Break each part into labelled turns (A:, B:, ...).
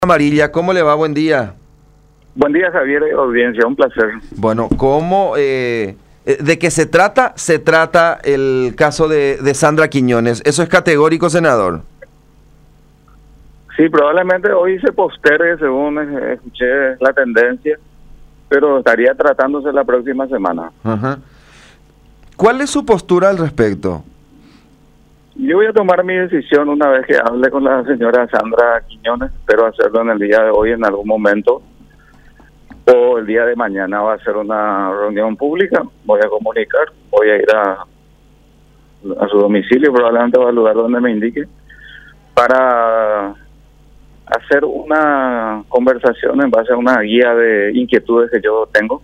A: Amarilla, ¿cómo le va? Buen día.
B: Buen día, Javier, audiencia, un placer.
A: Bueno, ¿de qué se trata? Se trata el caso de Sandra Quiñones. Eso es categórico, senador.
B: Sí, probablemente hoy se postergue, según escuché la tendencia, pero estaría tratándose la próxima semana.
A: Ajá. ¿Cuál es su postura al respecto?
B: Yo voy a tomar mi decisión una vez que hable con la señora Sandra Quiñones. Espero hacerlo en el día de hoy, en algún momento, o el día de mañana va a ser una reunión pública. Voy a comunicar, voy a ir a su domicilio, probablemente va al lugar donde me indique, para hacer una conversación en base a una guía de inquietudes que yo tengo.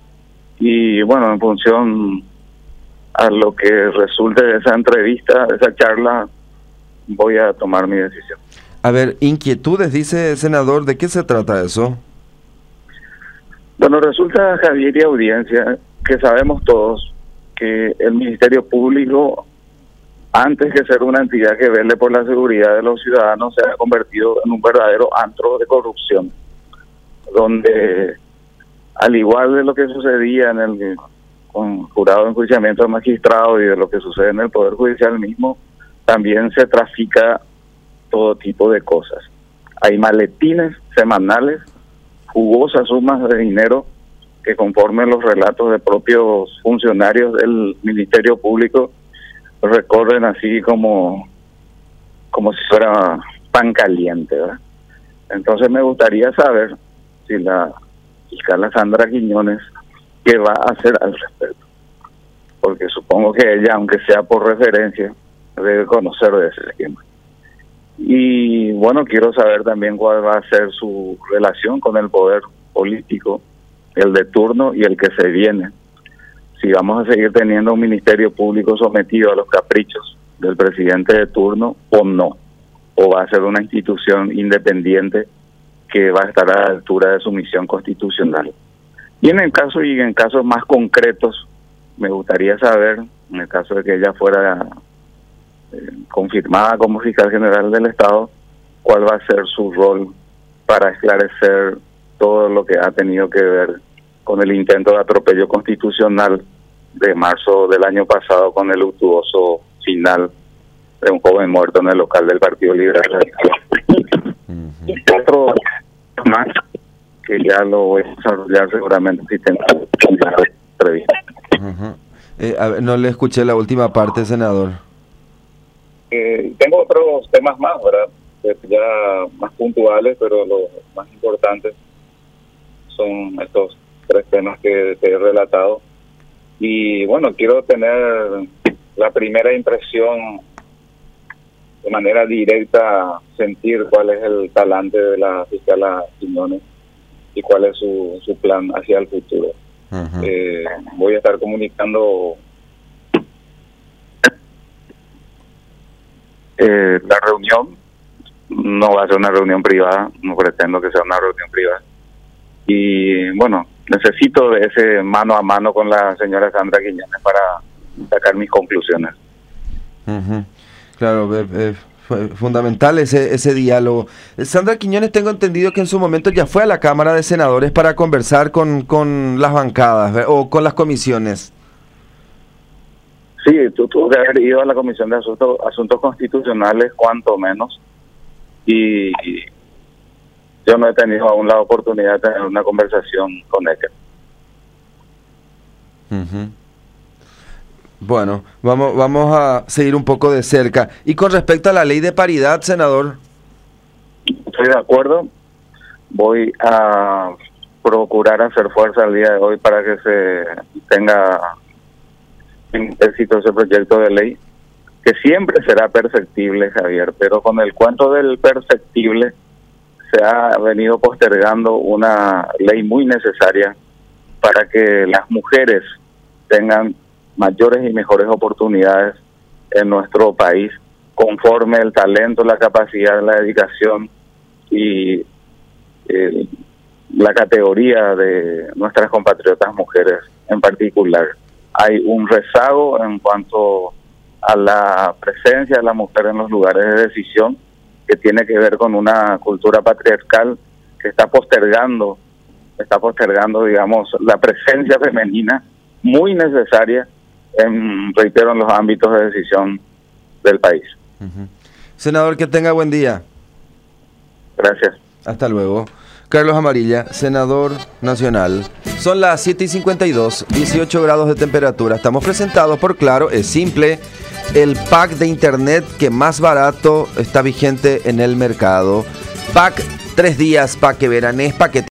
B: Y bueno, en función a lo que resulte de esa entrevista, de esa charla, voy a tomar mi decisión.
A: A ver, inquietudes, dice senador, ¿de qué se trata eso?
B: Bueno, resulta, Javier y audiencia, que sabemos todos que el Ministerio Público, antes que ser una entidad que vele por la seguridad de los ciudadanos, se ha convertido en un verdadero antro de corrupción, donde, al igual de lo que sucedía en el con jurado de enjuiciamiento de magistrados y de lo que sucede en el Poder Judicial mismo, también se trafica todo tipo de cosas. Hay maletines semanales, jugosas sumas de dinero que, conforme los relatos de propios funcionarios del Ministerio Público, recorren así como si fuera pan caliente, ¿verdad? Entonces me gustaría saber si la fiscal Sandra Quiñones, ¿qué va a hacer al respecto? Porque supongo que ella, aunque sea por referencia, debe conocer de ese esquema. Y bueno, quiero saber también cuál va a ser su relación con el poder político, el de turno y el que se viene. Si vamos a seguir teniendo un ministerio público sometido a los caprichos del presidente de turno o no, o va a ser una institución independiente que va a estar a la altura de su misión constitucional. Y en casos más concretos, me gustaría saber, en el caso de que ella fuera confirmada como fiscal general del Estado, cuál va a ser su rol para esclarecer todo lo que ha tenido que ver con el intento de atropello constitucional de marzo del año pasado, con el luctuoso final de un joven muerto en el local del Partido Liberal Radical. Otro más que ya lo voy a desarrollar seguramente si tengo una entrevista.
A: A ver, no le escuché la última parte, senador.
B: Tengo otros temas más, ¿verdad? Ya más puntuales, pero los más importantes son estos tres temas que te he relatado. Y bueno, quiero tener la primera impresión de manera directa, sentir cuál es el talante de la fiscal Quiñones y cuál es su plan hacia el futuro. Voy a estar comunicando la reunión. No va a ser una reunión privada, no pretendo que sea una reunión privada. Y bueno, necesito de ese mano a mano con la señora Sandra Quiñones para sacar mis conclusiones.
A: Claro, fue fundamental ese diálogo. Sandra Quiñones, tengo entendido que en su momento ya fue a la Cámara de Senadores para conversar con las bancadas o con las comisiones.
B: Sí, tuvo que haber ido a la Comisión de Asuntos Constitucionales, cuanto menos, y yo no he tenido aún la oportunidad de tener una conversación con ella.
A: Bueno, vamos a seguir un poco de cerca. Y con respecto a la ley de paridad, senador.
B: Estoy de acuerdo. Voy a procurar hacer fuerza el día de hoy para que se tenga éxito ese proyecto de ley, que siempre será perfectible, Javier, pero con el cuento del perfectible se ha venido postergando una ley muy necesaria para que las mujeres tengan mayores y mejores oportunidades en nuestro país, conforme el talento, la capacidad, la dedicación y la categoría de nuestras compatriotas mujeres en particular. Hay un rezago en cuanto a la presencia de la mujer en los lugares de decisión, que tiene que ver con una cultura patriarcal que está postergando, digamos, la presencia femenina muy necesaria, reitero, en los ámbitos de decisión del país.
A: Senador, que tenga buen día.
B: Gracias.
A: Hasta luego. Carlos Amarilla, senador nacional. Son las 7:52, 18 grados de temperatura. Estamos presentados por Claro, es simple. El pack de internet que más barato está vigente en el mercado. Pack 3 días, pack que veranes, paquete.